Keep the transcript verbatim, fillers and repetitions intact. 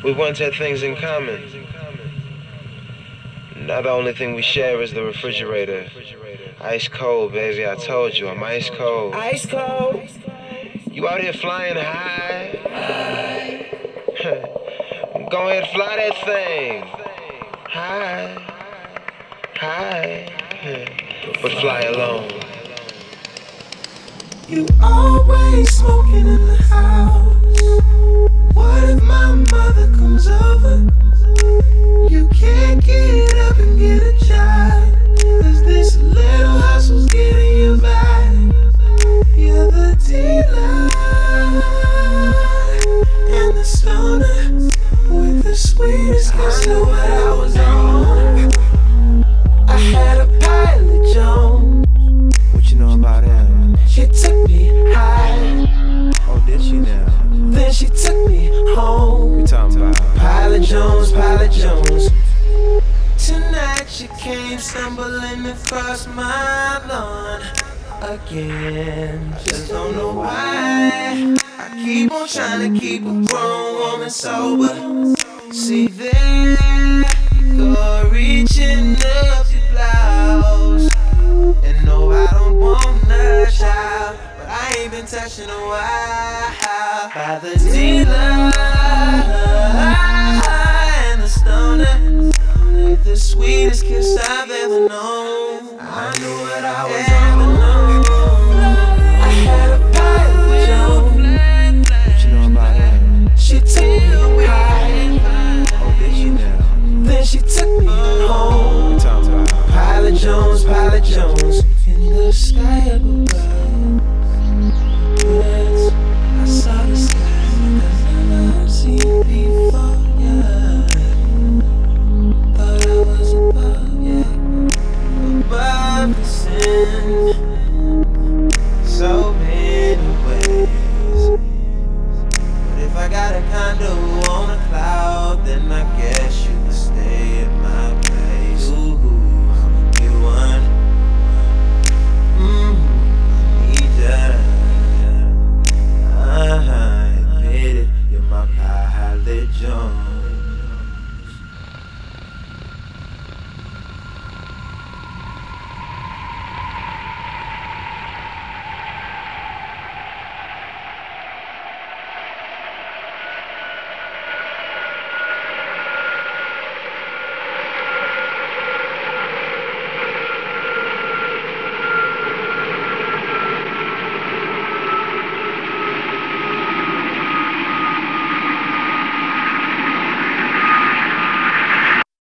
We once had things in common. Now the only thing we share is the refrigerator. Ice cold, baby, I told you, I'm ice cold. Ice cold. You out here flying high? Go ahead, fly that thing. High, high, but fly alone. You always smoking in the house. What if my mother comes over? You can't get up and get a job, 'cause this little hustle's getting you by. You're the dealer and the stoner with the sweetest kiss. I knew what I was on. I had a Pilot Jones. What you know about him? She took me high. Oh, did she now? Then she took me home. You talking about Pilot Jones, Pilot Jones. Tonight she came stumbling across my lawn again. Just don't know why. I keep on trying to keep a grown woman sober. See there, you go reaching up your blouse. And no, I don't want a child, but I ain't been touching a while. By the dealer and the stoner with the sweetest kiss I've ever known. I knew what I was on. I had a Pilot Jones. What you know about him? She took me high. Oh, did she now? Then she took me home. You talking about Pilot Jones, Pilot Jones. In the sky up above, birds, I saw the sky I've never seen before, yeah. Thought I was above, yeah. Above the sin, so many ways. But if I got a condo on a cloud, then I guess you